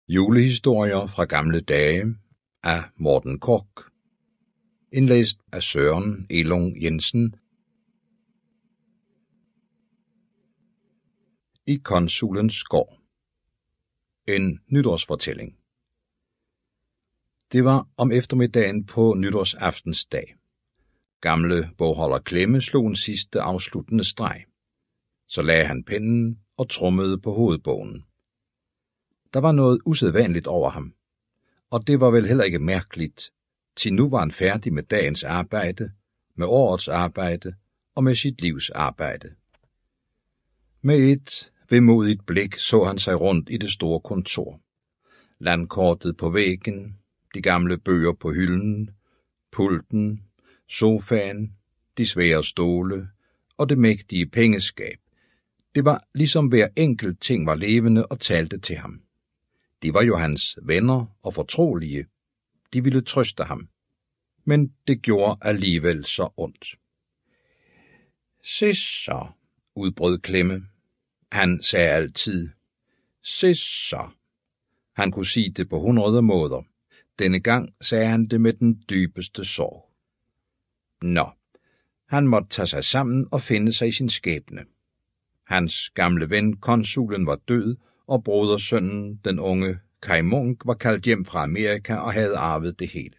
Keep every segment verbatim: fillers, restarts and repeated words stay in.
Julehistorier fra gamle dage af Morten Korch. Indlæst af Søren Elung Jensen. I konsulens gård. En nytårsfortælling. Det var om eftermiddagen på nytårsaftensdag. Gamle bogholder Klemme slog en sidste afsluttende streg. Så lagde han pennen og trummede på hovedbogen. Der var noget usædvanligt over ham, og det var vel heller ikke mærkeligt, til nu var han færdig med dagens arbejde, med årets arbejde og med sit livs arbejde. Med et vemodigt blik så han sig rundt i det store kontor. Landkortet på væggen, de gamle bøger på hylden, pulten, sofaen, de svære stole og det mægtige pengeskab. Det var ligesom hver enkelt ting var levende og talte til ham. De var jo hans venner og fortrolige. De ville trøste ham. Men det gjorde alligevel så ondt. Se så, udbrød Klemme. Han sagde altid, se så. Han kunne sige det på hundrede måder. Denne gang sagde han det med den dybeste sorg. Nå, han måtte tage sig sammen og finde sig i sin skæbne. Hans gamle ven, konsulen, var død, og brodersønnen, den unge Kai Munk, var kaldt hjem fra Amerika og havde arvet det hele.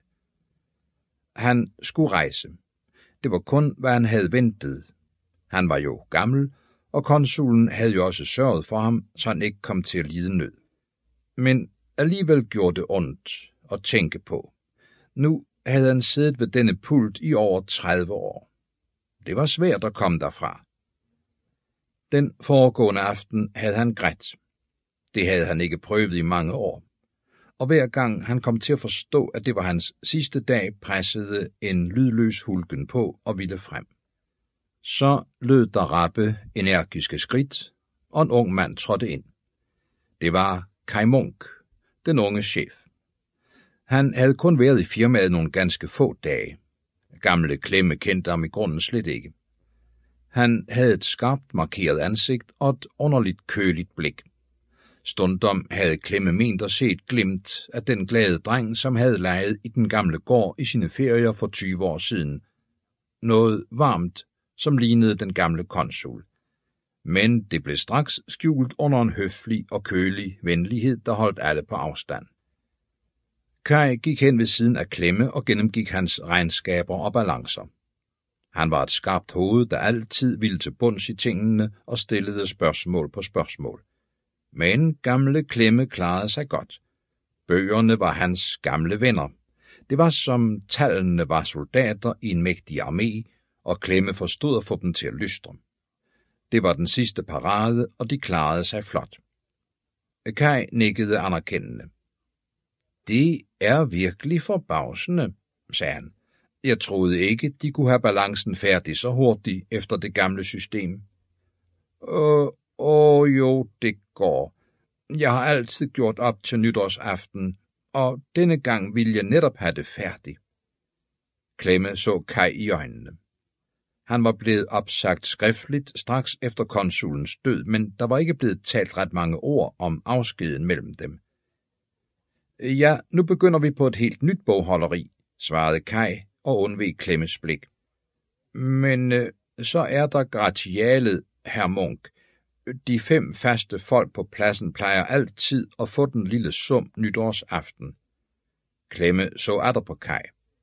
Han skulle rejse. Det var kun, hvad han havde ventet. Han var jo gammel, og konsulen havde jo også sørget for ham, så han ikke kom til at lide nød. Men alligevel gjorde det ondt at tænke på. Nu havde han siddet ved denne pult i over tredive år. Det var svært at komme derfra. Den foregående aften havde han grædt. Det havde han ikke prøvet i mange år. Og hver gang han kom til at forstå, at det var hans sidste dag, pressede en lydløs hulken på og ville frem. Så lød der rappe energiske skridt, og en ung mand trådte ind. Det var Kai Munk, den unge chef. Han havde kun været i firmaet nogle ganske få dage. Gamle Klemme kendte ham i grunden slet ikke. Han havde et skarpt markeret ansigt og et underligt køligt blik. Stundom havde Klemme ment at se et glimt af den glade dreng, som havde leget i den gamle gård i sine ferier for tyve år siden. Noget varmt, som lignede den gamle konsul. Men det blev straks skjult under en høflig og kølig venlighed, der holdt alle på afstand. Kai gik hen ved siden af Klemme og gennemgik hans regnskaber og balancer. Han var et skarpt hoved, der altid ville til bunds i tingene og stillede spørgsmål på spørgsmål. Men gamle Klemme klarede sig godt. Bøgerne var hans gamle venner. Det var som tallene var soldater i en mægtig armé, og Klemme forstod at få dem til at lystre. Det var den sidste parade, og de klarede sig flot. Kai nikkede anerkendende. Det er virkelig forbavsende, sagde han. Jeg troede ikke, de kunne have balancen færdig så hurtigt efter det gamle system. Åh, åh jo, det går. Jeg har altid gjort op til nytårsaften, og denne gang ville jeg netop have det færdigt. Klemme så Kai i øjnene. Han var blevet opsagt skriftligt straks efter konsulens død, men der var ikke blevet talt ret mange ord om afskeden mellem dem. Ja, nu begynder vi på et helt nyt bogholderi, svarede Kai og undveg Klemmes blik. Men øh, så er der gratialet, herr Munk. De fem faste folk på pladsen plejer altid at få den lille sum nytårsaften. Klemme så atter på Kai.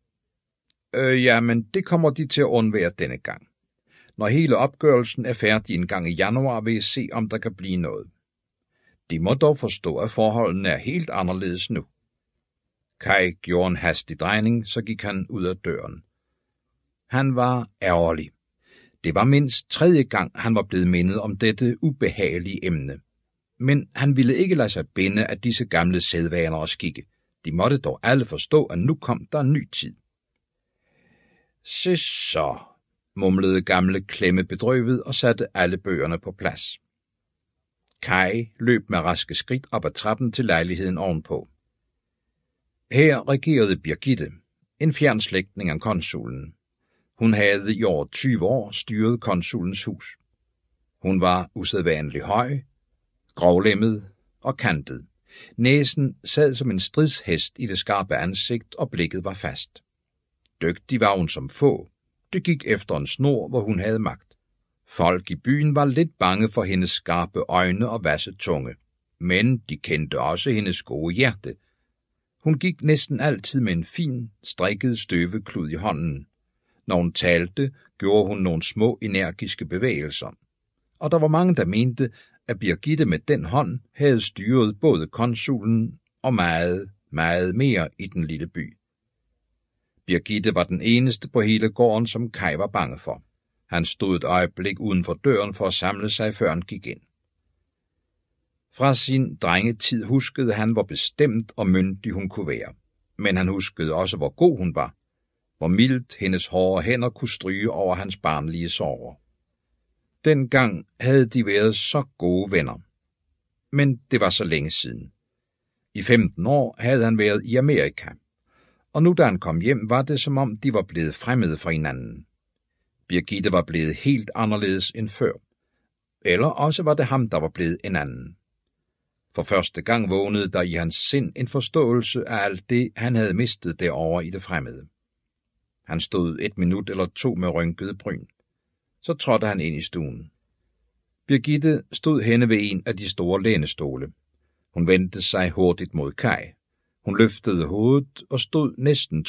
Øh, ja, men det kommer de til at undvære denne gang. Når hele opgørelsen er færdig en gang i januar, vil jeg se, om der kan blive noget. De må dog forstå, at forholdene er helt anderledes nu. Kai gjorde en hastig drejning, så gik han ud af døren. Han var ærgerlig. Det var mindst tredje gang, han var blevet mindet om dette ubehagelige emne. Men han ville ikke lade sig binde af disse gamle sædvaner og skikke. De måtte dog alle forstå, at nu kom der en ny tid. Se så, mumlede gamle Klemme bedrøvet og satte alle bøgerne på plads. Kai løb med raske skridt op ad trappen til lejligheden ovenpå. Her regerede Birgitte, en fjern slægtning af konsulen. Hun havde i over tyve år styret konsulens hus. Hun var usædvanlig høj, grovlemmet og kantet. Næsen sad som en stridshest i det skarpe ansigt, og blikket var fast. Dygtig var hun som få. Det gik efter en snor, hvor hun havde magt. Folk i byen var lidt bange for hendes skarpe øjne og vasse tunge, men de kendte også hendes gode hjerte. Hun gik næsten altid med en fin, strikket støveklud i hånden. Når hun talte, gjorde hun nogle små, energiske bevægelser. Og der var mange, der mente, at Birgitte med den hånd havde styret både konsulen og meget, meget mere i den lille by. Birgitte var den eneste på hele gården, som Kai var bange for. Han stod et øjeblik uden for døren for at samle sig, før han gik ind. Fra sin drengetid huskede han, hvor bestemt og myndig hun kunne være. Men han huskede også, hvor god hun var. Hvor mildt hendes hårde hænder kunne stryge over hans barnlige sorger. Dengang havde de været så gode venner. Men det var så længe siden. I femten år havde han været i Amerika. Og nu da han kom hjem, var det som om de var blevet fremmede for hinanden. Birgitte var blevet helt anderledes end før. Eller også var det ham, der var blevet en anden. For første gang vågnede der i hans sind en forståelse af alt det, han havde mistet derovre i det fremmede. Han stod et minut eller to med rynkede bryn. Så trådte han ind i stuen. Birgitte stod henne ved en af de store lænestole. Hun vendte sig hurtigt mod Kai. Hun løftede hovedet og stod næsten